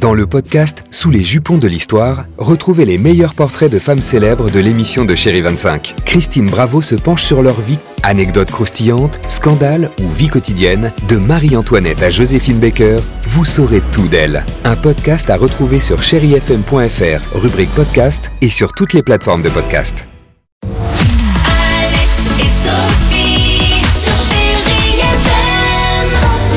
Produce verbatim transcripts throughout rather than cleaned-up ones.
Dans le podcast Sous les jupons de l'histoire, retrouvez les meilleurs portraits de femmes célèbres de l'émission de Chérie vingt-cinq. Christine Bravo se penche sur leur vie, anecdotes croustillantes, scandales ou vie quotidienne. De Marie-Antoinette à Joséphine Baker, vous saurez tout d'elle. Un podcast à retrouver sur chéri f m point f r, rubrique podcast et sur toutes les plateformes de podcast. Alex et Sophie sur Chérie F M.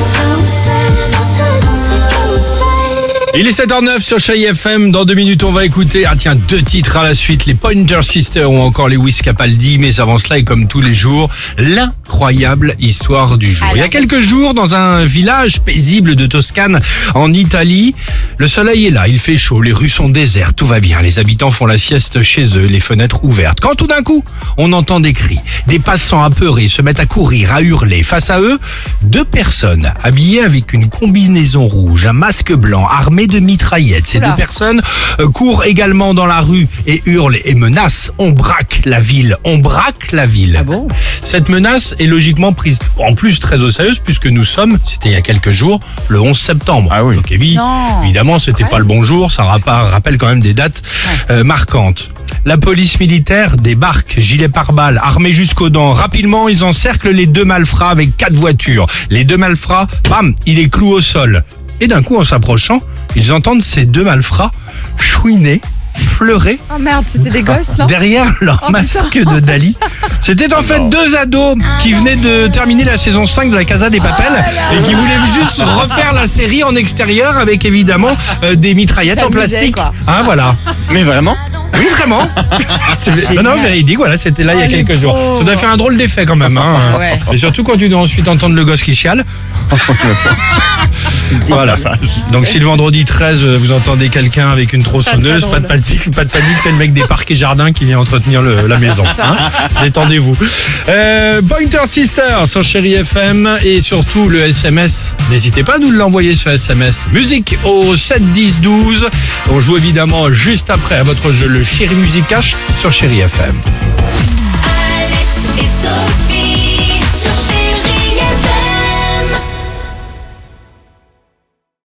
Il est sept heures zéro neuf sur Chérie F M. Dans deux minutes, on va écouter, ah tiens, deux titres à la suite, les Pointer Sisters ou encore les Wiz Capaldi. Mais avant cela, et comme tous les jours, l'incroyable histoire du jour. Il y a quelques jours, dans un village paisible de Toscane, en Italie, le soleil est là, il fait chaud, les rues sont désertes, tout va bien. Les habitants font la sieste chez eux, les fenêtres ouvertes. Quand tout d'un coup, on entend des cris. Des passants apeurés se mettent à courir, à hurler. Face à eux, deux personnes habillées avec une combinaison rouge, un masque blanc, armées de mitraillettes. Ces Oula. deux personnes euh, courent également dans la rue et hurlent et menacent. On braque la ville, on braque la ville. Ah bon ? Cette menace est logiquement prise en plus très au sérieux puisque nous sommes, c'était il y a quelques jours, le onze septembre. Ah oui. Donc évi- Non. évidemment, c'était Ouais. pas le bon jour, ça rappa- rappelle quand même des dates euh, marquantes. La police militaire débarque, gilet pare-balles, armés jusqu'aux dents. Rapidement, ils encerclent les deux malfrats avec quatre voitures. Les deux malfrats, bam, ils les clouent au sol. Et d'un coup, en s'approchant, ils entendent ces deux malfrats chouiner, pleurer Oh merde, c'était des gosses, non ? derrière leur Oh, masque putain. de Dali. C'était en fait deux ados qui venaient de terminer la saison cinq de la Casa des Papel et qui voulaient juste refaire la série en extérieur avec évidemment euh, des mitraillettes en S'amuser, plastique. quoi. Hein, voilà. Mais vraiment? Oui, vraiment. C'est- non, non, véridique, voilà, c'était là il y a Oh, les quelques jours. pauvres. Ça doit faire un drôle d'effet quand même. Hein. Ouais. Et surtout quand tu dois ensuite entendre le gosse qui chiale. Voilà. Donc si le vendredi treize vous entendez quelqu'un avec une tronçonneuse, Pas pas de de panique, pas de panique, c'est le mec des parcs et jardins qui vient entretenir le- la maison. Hein. Détendez-vous. Euh, Pointer Sisters sur Chérie F M et surtout le S M S. N'hésitez pas à nous l'envoyer sur S M S. Musique au sept dix douze. On joue évidemment juste après à votre jeu le Chérie Musique Cash sur Chérie F M.